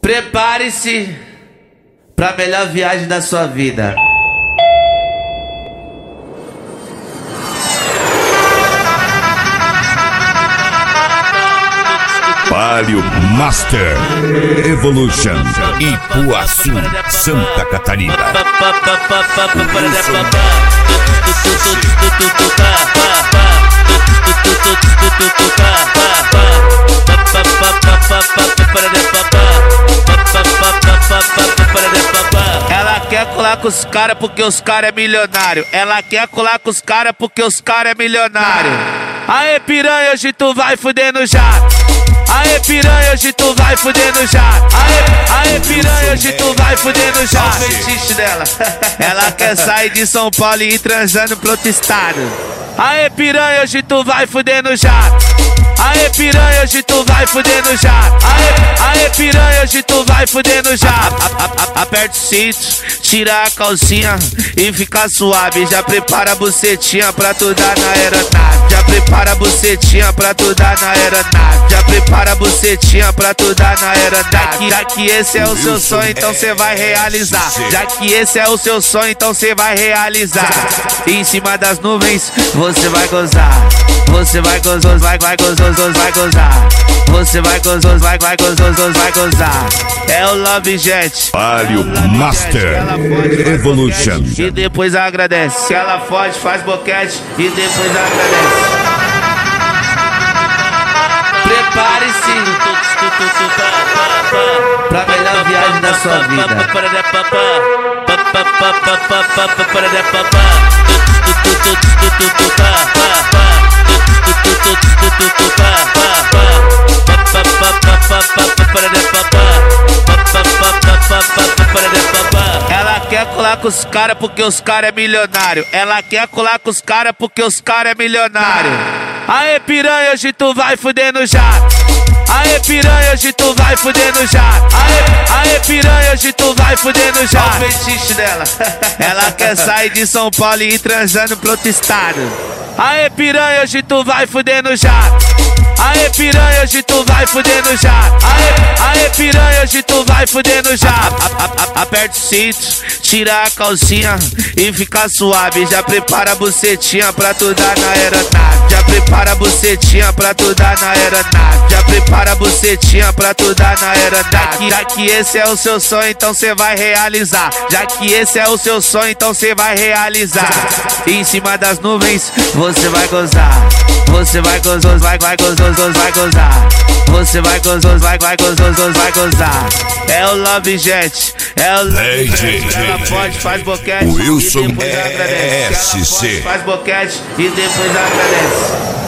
Prepare-se pra melhor viagem da sua vida. Palio Master Evolution, Ipuaçu, Santa Catarina. Ela quer colar com os caras porque os caras é milionário. Ela quer colar com os caras porque os caras é milionário. Aê piranha, hoje tu vai fuder no jato. Aê piranha, hoje tu vai fuder no jato. Aê piranha, hoje tu vai fuder no jato. Olha o fetiche dela. Ela quer sair de São Paulo e ir transando pro outro estado. Aê piranha, hoje tu vai fuder no jato. Aê piranha, hoje tu vai fuder no jato. Aê piranha, hoje tu vai fuder no jato. Aperta o cinto, tira a calcinha e fica suave. Já prepara a bucetinha pra tu dar na aeronave. Já prepara a bucetinha pra tu dar na aeronave. Já prepara a bucetinha pra tu dar na aeronave. Já que esse é o seu sonho, então cê vai realizar. Já que esse é o seu sonho, então cê vai realizar. Em cima das nuvens, você vai gozar. Você vai gozar, vai gozar, vai gozar. Você vai gozar, vai gozar, vai gozar. É o Love Jet Palio Master Evolution. E depois agradece. Se ela fode, faz boquete e depois agradece. Prepare-se pra melhor viagem da sua vida. Ela quer colar com os caras porque os caras é milionário. Ela quer colar com os caras porque os caras é milionário. Aê piranha, hoje tu vai fuder no jato. Aê piranha, hoje tu vai fuder no jato. Aê piranha, hoje tu vai fuder no jato. Olha o fetiche dela. Ela quer sair de São Paulo e ir transando pro outro estado. Aê piranha, hoje tu vai fuder no jato. Aê piranha, hoje tu vai fuder no jato. Aê piranha, hoje tu vai fuder no jato. Aperta o cinto, tira a calcinha e fica suave. Já prepara a bucetinha pra tu dar na aeronave. Já prepara a bucetinha pra tu dar na aeronave. Já prepara a bucetinha pra tu dar na aeronave. Já que esse é o seu sonho, então cê vai realizar. Já que esse é o seu sonho, então cê vai realizar. Em cima das nuvens, você vai gozar. Você vai gozar, vai gozar, vai gozar. Você vai gozar, vai gozar, vai gozar. É o Love Jet, é o Love Jet. Ela pode, faz boquete Wilson e depois agradece. SC. Faz boquete e depois agradece.